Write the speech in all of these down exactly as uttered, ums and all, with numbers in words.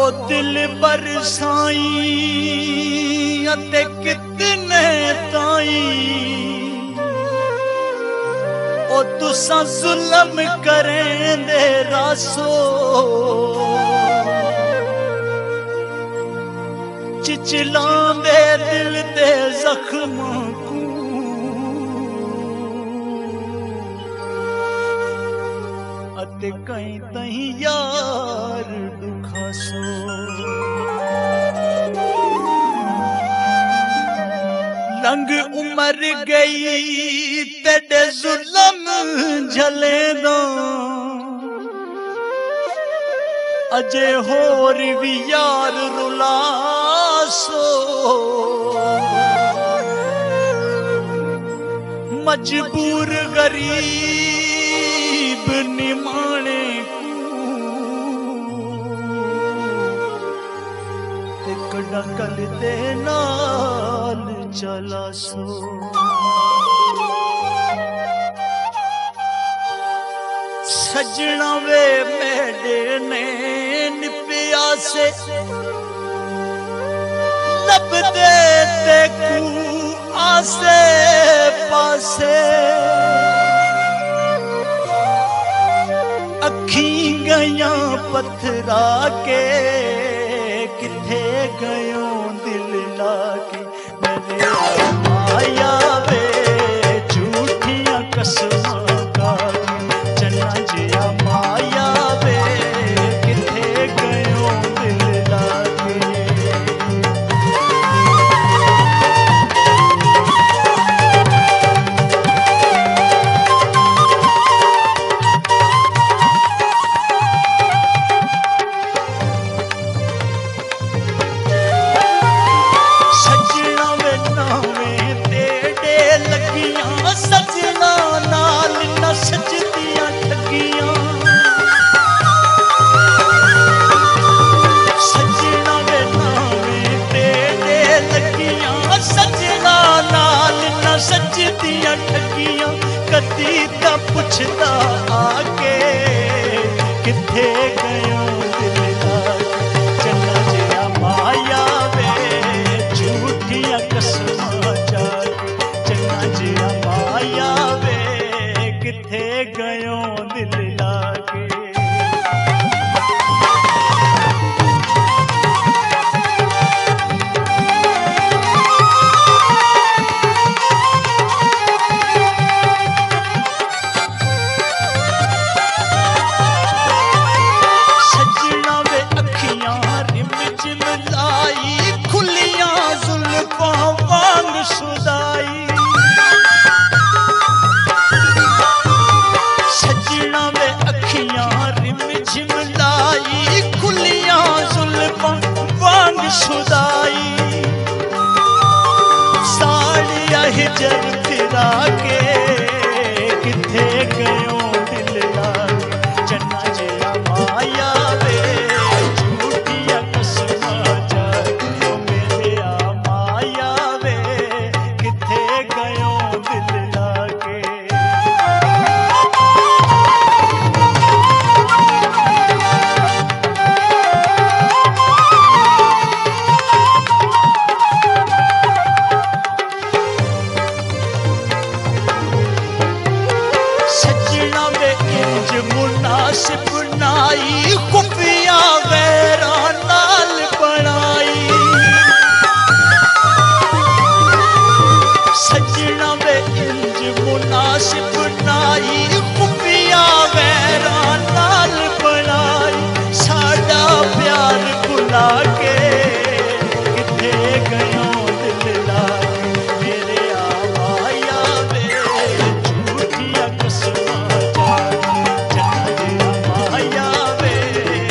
दिल बरसाई अते कितने ताई ओ तुसा जुल्म करें दे रासो चिचलांदे दिल दे जख्म अते कहीं तहीं यार दुखासो लंग उमर गई तेरे जुल्म झले दो अजे होर भी यार रुलासो मजबूर गरीब निमाने ते कड़ा कल दे नाल चला सो सजना वे मेरे ने प्यासे लब दे ते कू आसे पासे अखी गया पत्थरा के किथे गयो दिल लाके मेरे आया वे झूठियां कसमां का चन्ना जिया माया वे किथे गयो दिल लाके सजदियां ठगियां कदी ता पुछदा आके किथे गयो दिल लाके चन्ना जिया माया वे झूठियां कसमां जाके चन्ना जिया माया वे किथे गयो दिल लाके सुदाई सजना में अखियां रिम झिमलाई खुलियां जुल्फां वांग सुदाई साड़िया हिजर फिरा के किथे गयो दिल लाके चन्ना जिया माया वे झूठियां कसमां जाके मेरे आ माया वे किथे गयो दिल लाके सजना वे इंज मुनासिब नाई खुफिया गैरा नाल बनाई सजना वे इंज मुनासिब नाई खुफिया गैरा नाल बनाई साडा प्यार भुला के किथे गयो दिल लाके मेरे आ माया वे झूठियां कसमां जाके चन्ना जिया माया वे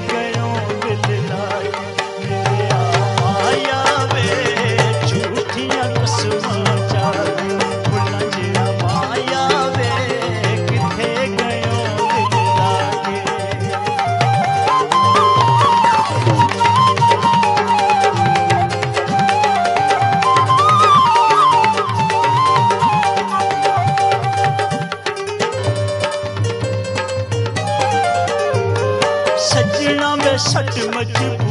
गयो दिल लाई मेरे आया वे झूठियां कसमां चाही भुला जिया माया वे किथे गयो दिल लागे सजना में सच मच